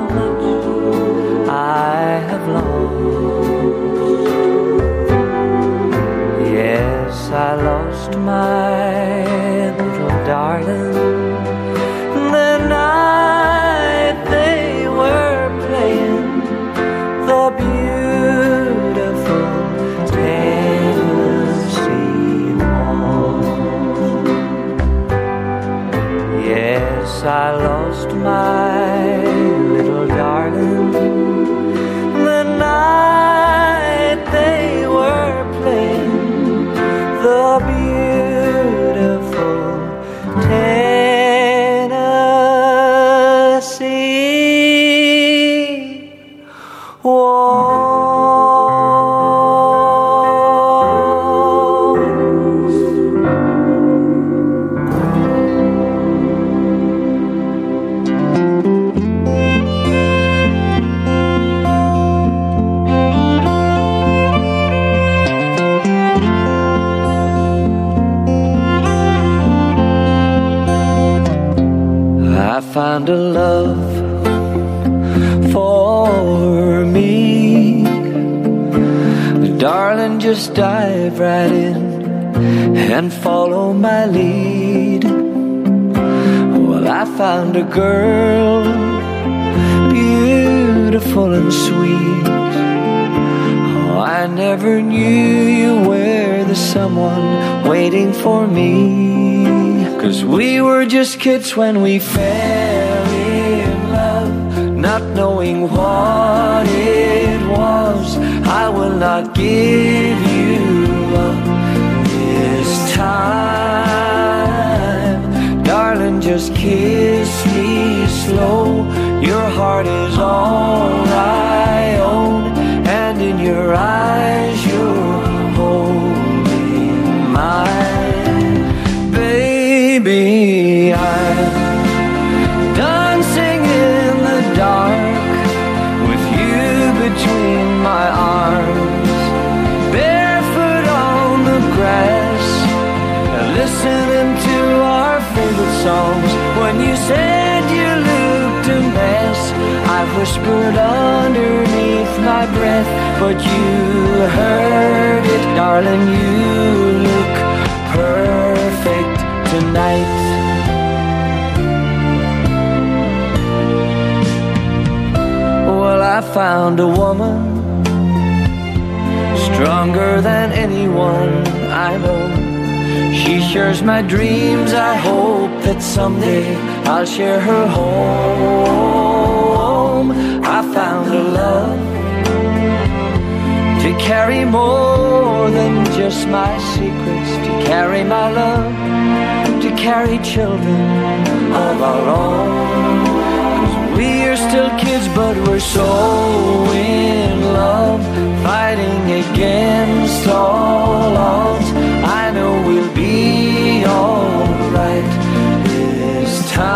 much I have lost. Yes, I lost my little darling the night they were playing the beautiful Tennessee waltz. Yes, I lost my little darling the night they were playing the beautiful Tennessee waltz. I found a love for me. Darling, just dive right in and follow my lead. Well, I found a girl, beautiful and sweet. Oh, I never knew you were the someone waiting for me. 'Cause we were just kids when we fell in love, not knowing what it was. I will not give you up this time. Darling, just kiss me slow. Your heart is all I own, and in your eyes you're holding mine. Baby, I'm dancing in the dark with you between my arms, barefoot on the grass, listening to our favorite songs. When you said you looked a mess, I whispered underneath my breath, but you heard it. Darling, you look perfect tonight. Well, I found a woman stronger than anyone I know. She shares my dreams. I hope that someday I'll share her home. I found a love to carry more than just my secrets, to carry my love, to carry children of our own. 'Cause we are still kids, but we're so in love, fighting against all odds. I know we'll be alright this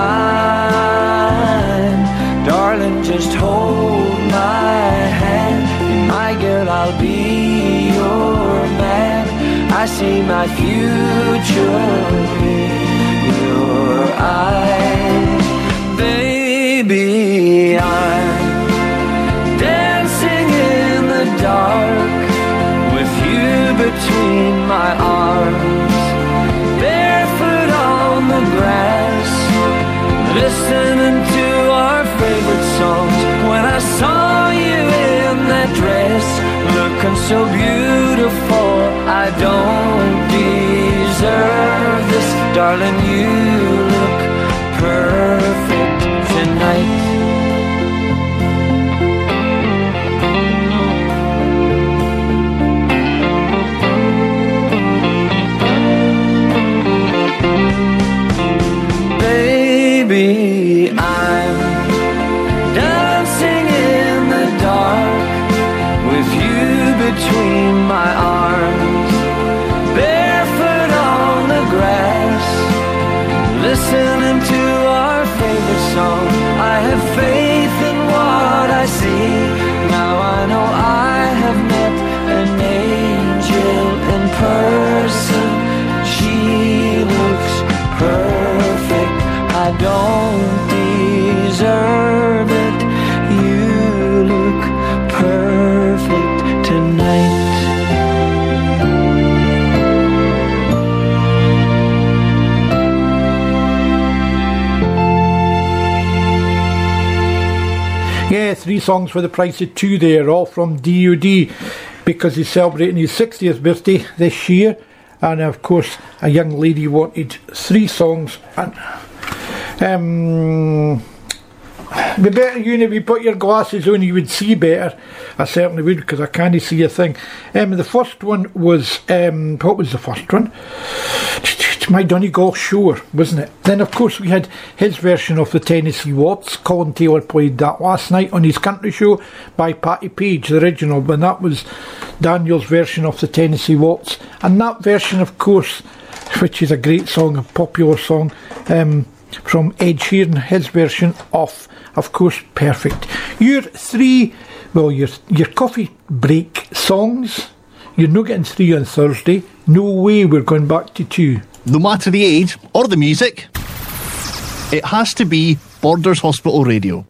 time. Darling, just hold my hand. Be my girl, I'll be your man. I see my future in your eyes. Baby, I'm dancing in the dark with you between my arms, barefoot on the grass, listening to our favorite songs. When I saw you in that dress, looking so beautiful, I don't deserve this. Darling, you look perfect tonight. Baby, I'm dancing in the dark with you between my arms, barefoot on the grass, 3 songs for the price of 2 there, all from DUD, because he's celebrating his 60th birthday this year. And of course, a young lady wanted 3 songs. And the better if you put your glasses on, you would see better. I certainly would, because I can't see a thing. The first one was, what was the first one? My Donegal Shore, wasn't it? Then of course we had his version of the Tennessee Waltz. Colin Taylor played that last night on his country show by Patti Page, the original, but that was Daniel's version of the Tennessee Waltz. And that version, of course, which is a great song, a popular song, from Ed Sheeran, his version of course, Perfect. Your 3, well, your coffee break songs, you're not getting 3 on Thursday. No way we're going back to 2. No matter the age or the music, it has to be Borders Hospital Radio.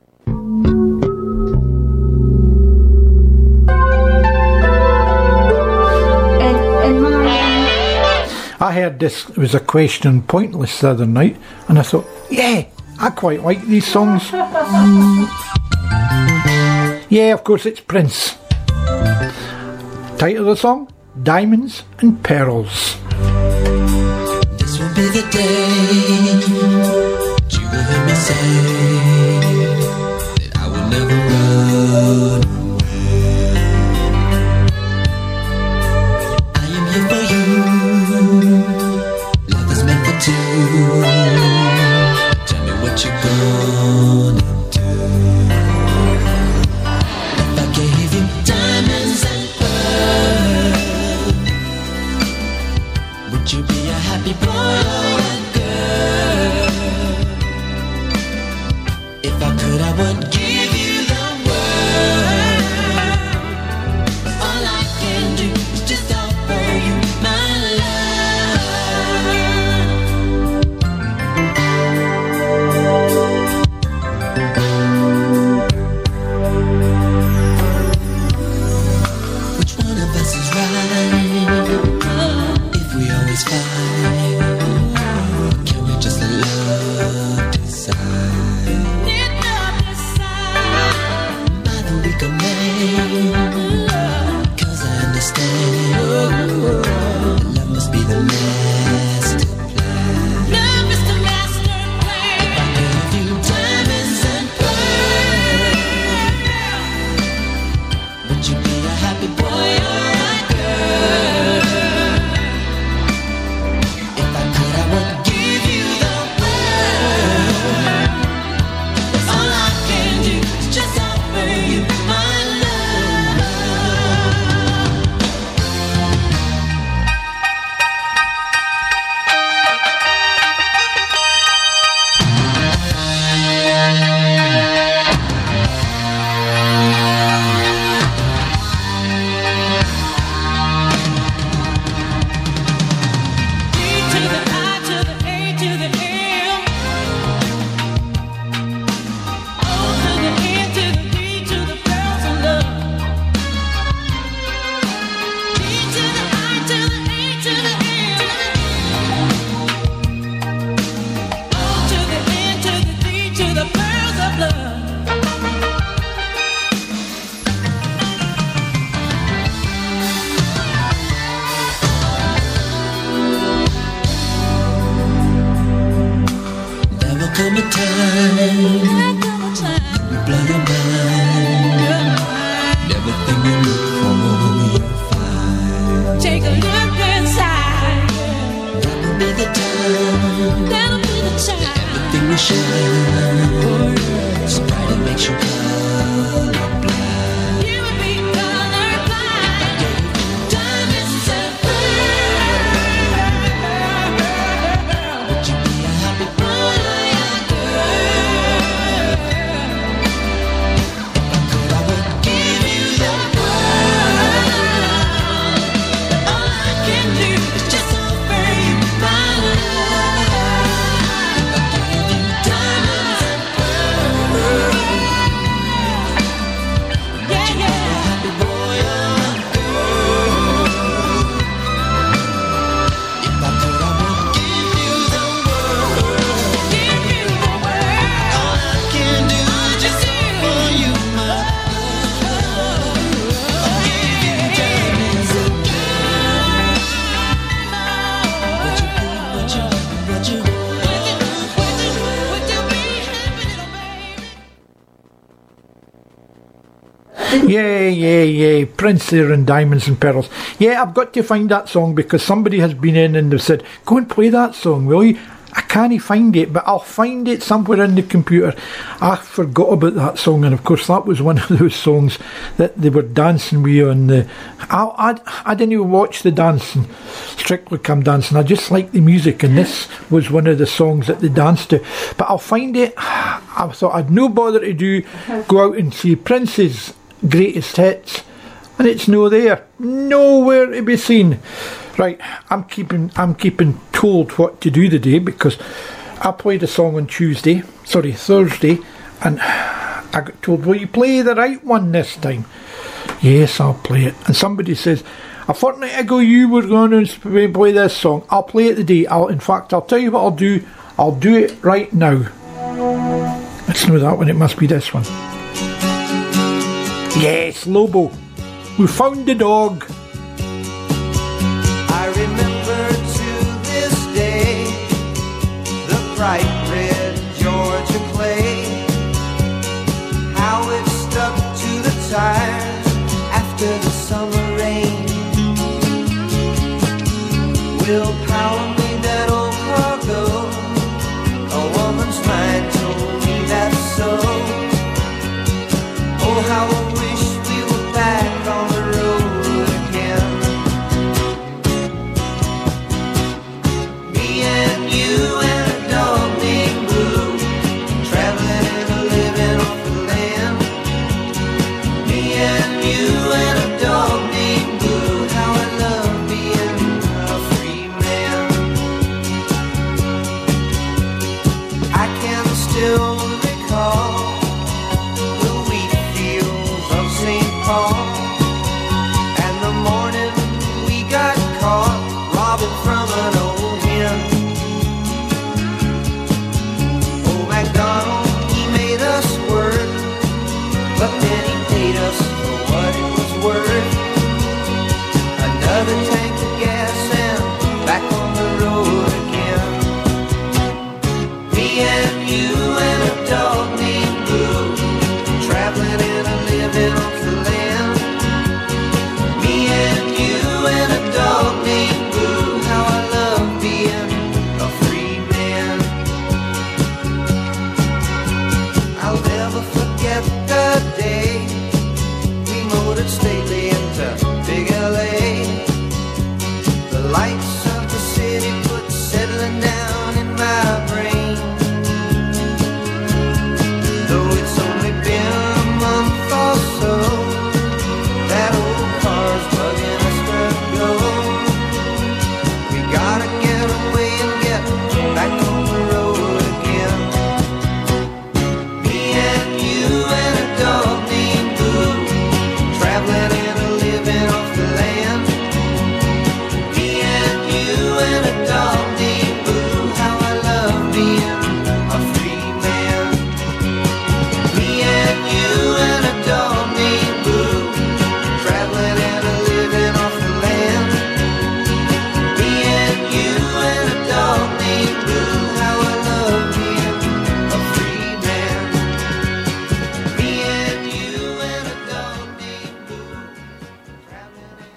I heard this was a question Pointless the other night, and I thought, yeah, I quite like these songs. Yeah, of course, it's Prince. Title of the song, Diamonds and Pearls. This will be the day you will hear me say that I will never run away. I am here for you. Love is meant for 2. Tell me what you're gonna do. If I gave you diamonds and pearls, would you be a happy boy or a girl? If I could, I would give you the world. All I can do is just offer you my love. Which one of us is right? If we always fight, can we just let love decide? Let love decide by the week of May. 'Cause I understand love must be the master plan. Love is the master plan. If I gave you diamonds and pearls, would you be a happy boy or a girl? If I could, I would give you the world. All I can do is just offer you my love. Yeah. Prince there in Diamonds and Pearls. Yeah, I've got to find that song because somebody has been in and they've said, go and play that song, will you? I can't find it, but I'll find it somewhere in the computer. I forgot about that song, and of course that was one of those songs that they were dancing with on the... I didn't even watch the dancing, Strictly Come Dancing. I just liked the music, and this was one of the songs that they danced to. But I'll find it. I thought I'd no bother to do, go out and see Prince's greatest hits, and it's no there, nowhere to be seen. Right, I'm keeping told what to do today because I played a song on Thursday, and I got told, will you play the right one this time? Yes, I'll play it. And somebody says, a fortnight ago you were going to play this song. I'll play it today. In fact, I'll tell you what I'll do. I'll do it right now. It's not that one, it must be this one. Yes, Lobo. We found the dog. I remember to this day the bright red Georgia clay, how it stuck to the tires after the summer rain. Will Power made that old cargo, a woman's mind told me that's so. Oh, how I wish we were back on the road again. Me and you and a dog named Blue, traveling and living off the land. Me and you and a dog named Blue, how I love being a free man. I can still recall the wheat fields of St. Paul, and the morning we got caught robbing from an old hen. Old MacDonald, he made us work, but then he paid us for what it was worth. Another tank of gas and back on the road again. Me and you and a dog named Blue, traveling and a living off the land. Me and you and a dog named Blue, how I love being a free man. I'll never forget the day we motored stately into Big LA. The lights of the city put settling down in my brain. Though it's only been a month or so, that old car's bugging us to go. We gotta get away and get back on the road again. Me and you and a dog named Blue, traveling and a living off the land. Me and you and a dog named Blue, how I love being a free man. Me and you and a dog named Blue, traveling and a living off the land. Me and you and a dog named Blue, how I love being a free man. Me and you and a dog named Blue, traveling and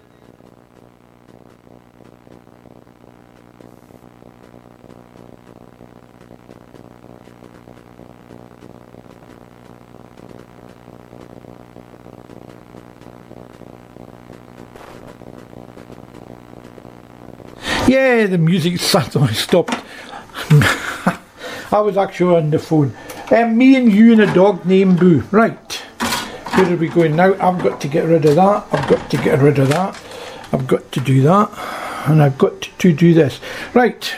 Yeah, the music suddenly stopped. I was actually on the phone. Me and you and a dog named Boo. Right. Where are we going now? I've got to get rid of that. I've got to get rid of that. I've got to do that. And I've got to do this. Right.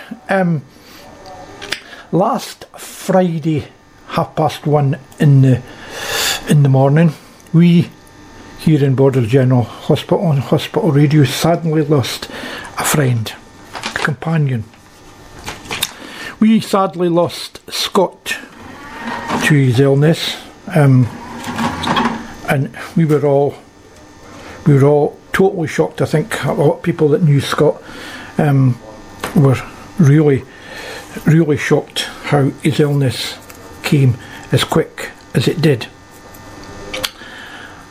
Last Friday, 1:30 in the morning, we here in Borders General Hospital on Hospital Radio sadly lost a friend, a companion. We sadly lost Scott to his illness, and we were all totally shocked. I think a lot of people that knew Scott were really shocked how his illness came as quick as it did.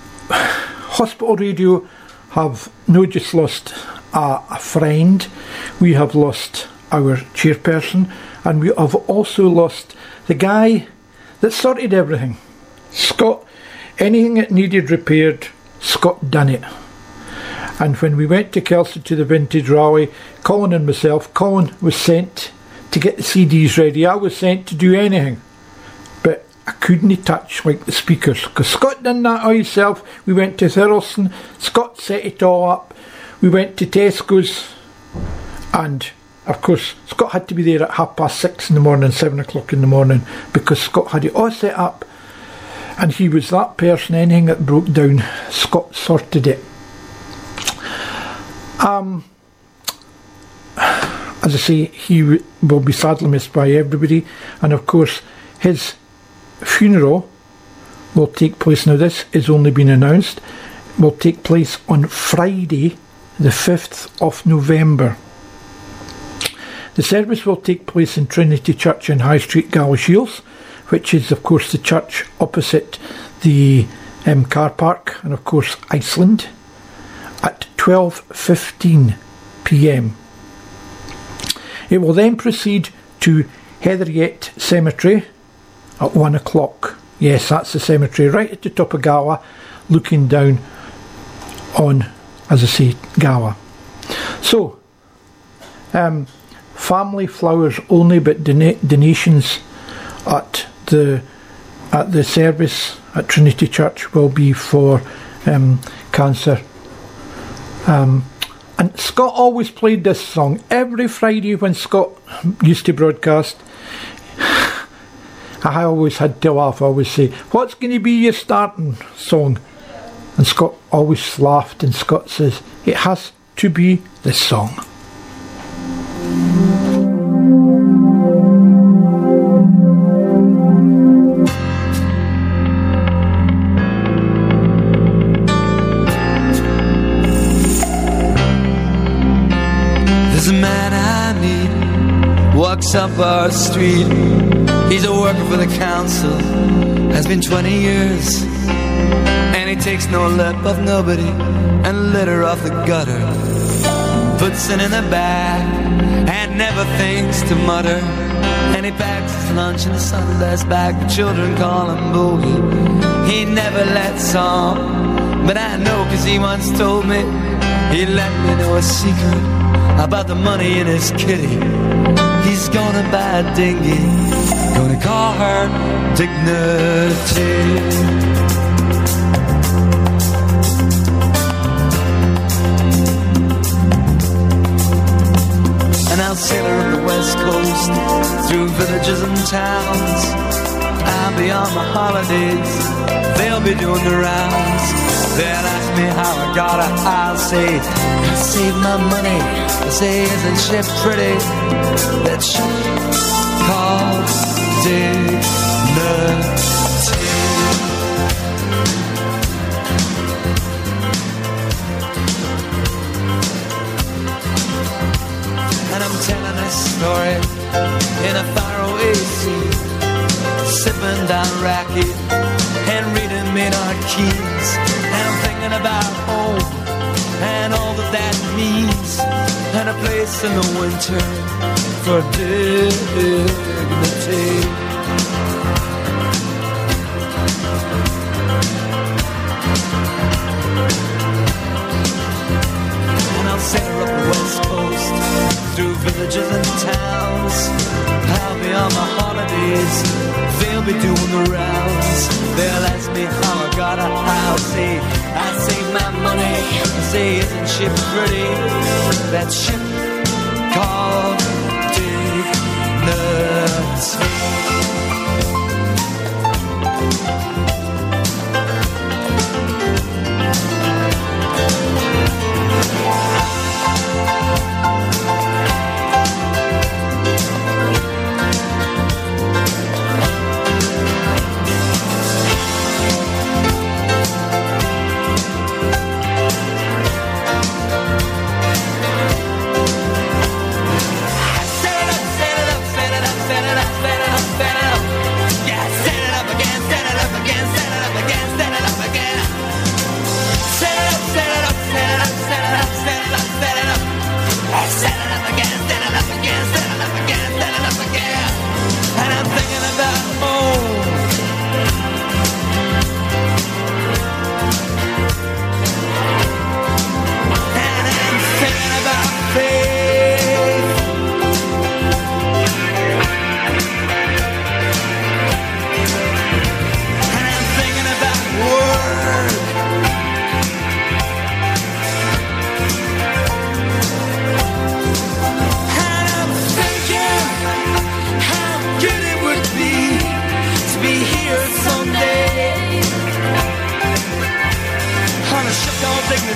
Hospital Radio have not just lost a friend, we have lost our chairperson, and we have also lost the guy that sorted everything. Scott, anything that needed repaired, Scott done it. And when we went to Kelsey to the Vintage Rally, Colin and myself, Colin was sent to get the CDs ready, I was sent to do anything. But I couldn't touch like the speakers, because Scott done that all himself. We went to Thurleston, Scott set it all up. We went to Tesco's, and of course Scott had to be there at 6:30 in the morning, 7 o'clock in the morning, because Scott had it all set up, and he was that person. Anything that broke down, Scott sorted it. As I say, he will be sadly missed by everybody, and of course his funeral will take place, now this has only been announced, will take place on Friday the 5th of November. The service will take place in Trinity Church in High Street, Galashiels, which is of course the church opposite the car park, and of course Iceland, at 12:15 p.m. It will then proceed to Heatheryett Cemetery at 1 o'clock. Yes, that's the cemetery right at the top of Gala, looking down on, as I say, Gala. So, family flowers only, but donations at the service at Trinity Church will be for cancer. And Scott always played this song every Friday when Scott used to broadcast. I always had to laugh. I always say, "What's going to be your starting song?" And Scott always laughed, and Scott says, "It has to be this song." There's a man I meet, walks up our street. He's a worker for the council, has been 20 years. And he takes no lip of nobody and litter off the gutter. Puts it in the bag and never thinks to mutter. And he packs his lunch in a Sunday's bag. The children call him Boogie. He never lets on, but I know 'cause he once told me. He let me know a secret about the money in his kitty. He's gonna buy a dinghy, gonna call her Dignity. And I'll sail her up the west coast, through villages and towns. I'll be on my holidays, they'll be doing the rounds. They'll ask me how I got it, I'll say, I saved my money. They'll say, isn't she pretty? That ship called Dignity. And I'm telling this story in a faraway sea, sipping down raki and reading Maynard Keynes. And I'm thinking about home and all that that means, and a place in the winter for dignity. And I'll sail her up the west coast, through villages and towns. I'll be on my holidays, they'll be doing the rounds. They'll ask me how I got a house. I saved my money. I say, isn't she pretty? That ship called Dignity. Set it up, set it up, set it up, set it up, set it up, set it up.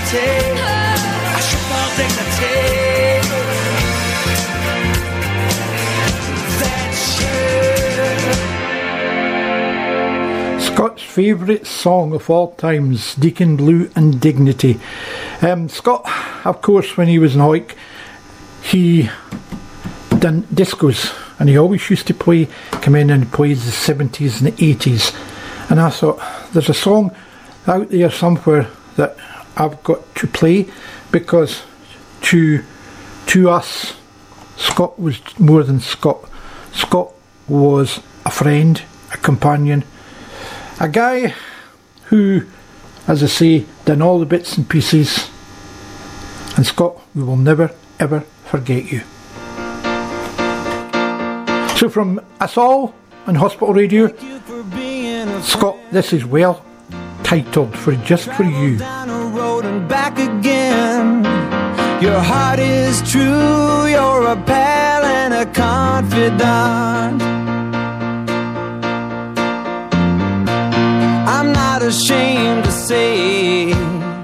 dignity. I strip all dignity. That's you. Scott's favourite song of all times, Deacon Blue and Dignity. Scott, of course, when he was in Hawick, he done discos, and he always used to come in and play the 70s and the 80s. And I thought, there's a song out there somewhere that I've got to play, because to us, Scott was more than Scott. Scott was a friend, a companion, a guy who, as I say, done all the bits and pieces. And Scott, we will never ever forget you. So from us all on Hospital Radio, Scott, this is well titled, For Just For You. Down a road and back again. Your heart is true, you're a pal and a confidant. I'm not ashamed to say,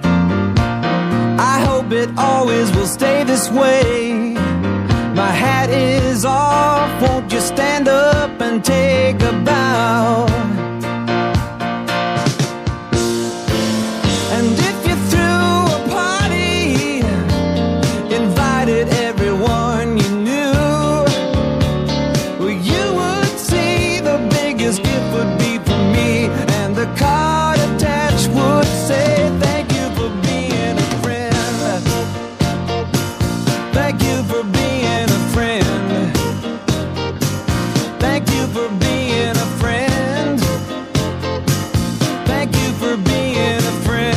I hope it always will stay this way. My hat is off, won't you stand up and take a bow? And if you threw a party, invited everyone you knew, well, you would see the biggest gift would be from me, and the card attached would say, thank you for being a friend. Thank you for being a friend. Thank you for being a friend. Thank you for being a friend.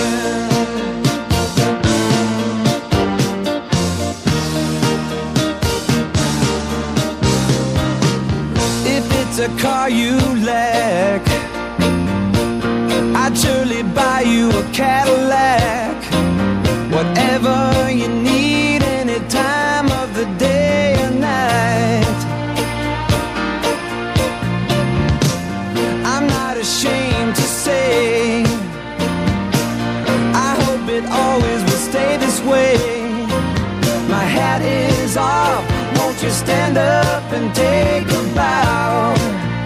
If it's a car you lack, I'd surely buy you a Cadillac. Whatever you need, any time of the day or night. I'm not ashamed to say, I hope it always will stay this way. My hat is off, won't you stand up and take a bow?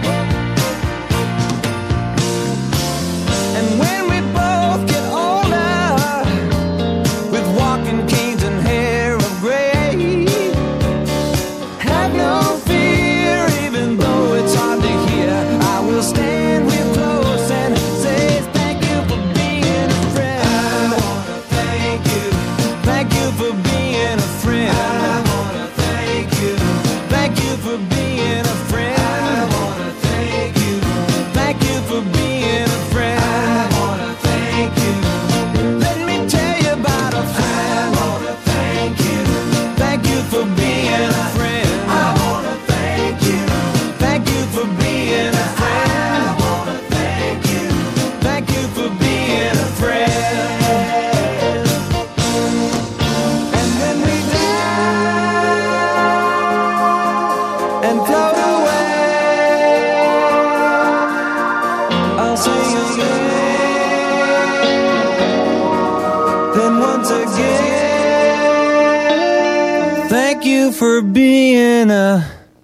And when we both get older, with walking canes and hair of gray, have no fear, even though it's hard to hear, I will stand real close and say thank you for being a friend. I wanna thank you. Thank you for being a friend. I wanna thank you. Thank you for being a friend. I wanna thank you. Thank you for being a friend. I wanna thank you. Let me tell you about a friend. I wanna thank you. Thank you for being a friend. I wanna thank you. Thank you for being a friend. I wanna thank you. Thank you for being a friend. And when we die and float away, I'll sing again. Then once again, thank you for being a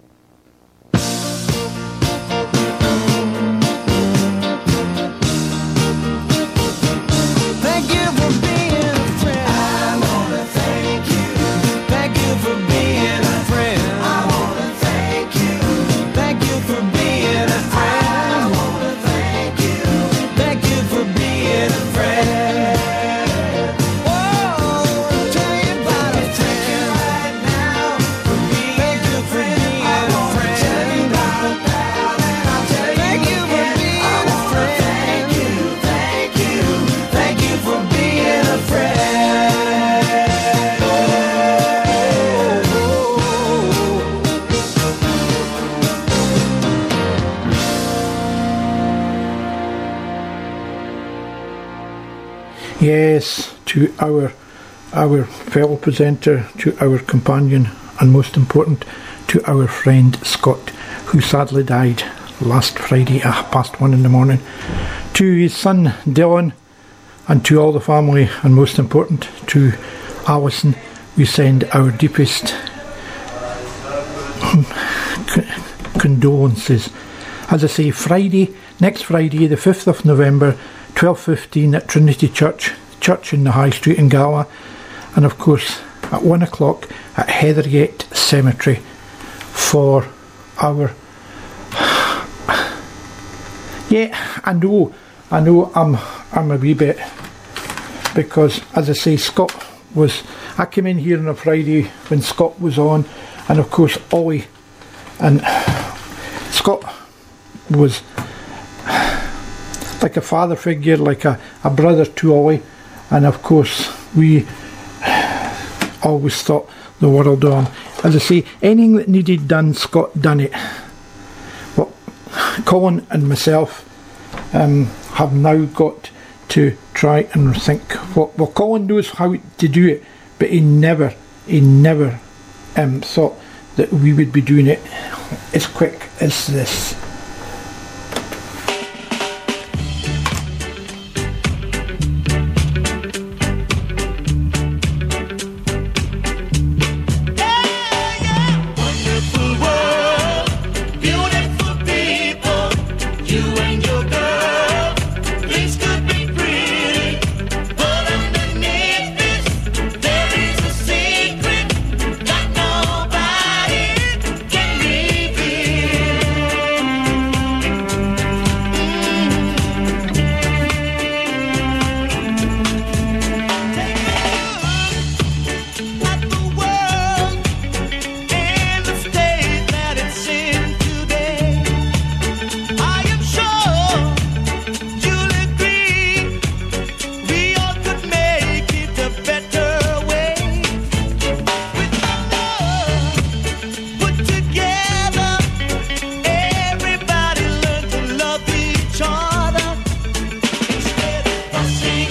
Thank you for being a friend. I wanna thank you. Thank you for being a friend. I wanna thank you. Thank you for being a friend. I wanna thank you. Thank you for being a friend. Whoa, I'll tell you about a friend right now. Thank you for being a friend. Tell you about a pal, and I'll tell you thank you for being a friend. Thank you, thank you, thank you for being a friend. Yes, to our fellow presenter, to our companion, and most important, to our friend Scott, who sadly died last Friday at 1:30 in the morning. To his son Dylan, and to all the family, and most important to Alison, we send our deepest condolences. As I say, next Friday, the 5th of November, 12:15 at Trinity Church in the High Street in Gala, and of course at 1 o'clock at Heathergate Cemetery for our... Yeah, I know I'm a wee bit, because as I say, I came in here on a Friday when Scott was on, and of course Ollie, and Scott was like a father figure, like a brother to Ollie, and of course we always thought the world on. As I say, anything that needed done, Scott done it. Well, Colin and myself have now got to try and think what... Well, Colin knows how to do it, but he never thought that we would be doing it as quick as this.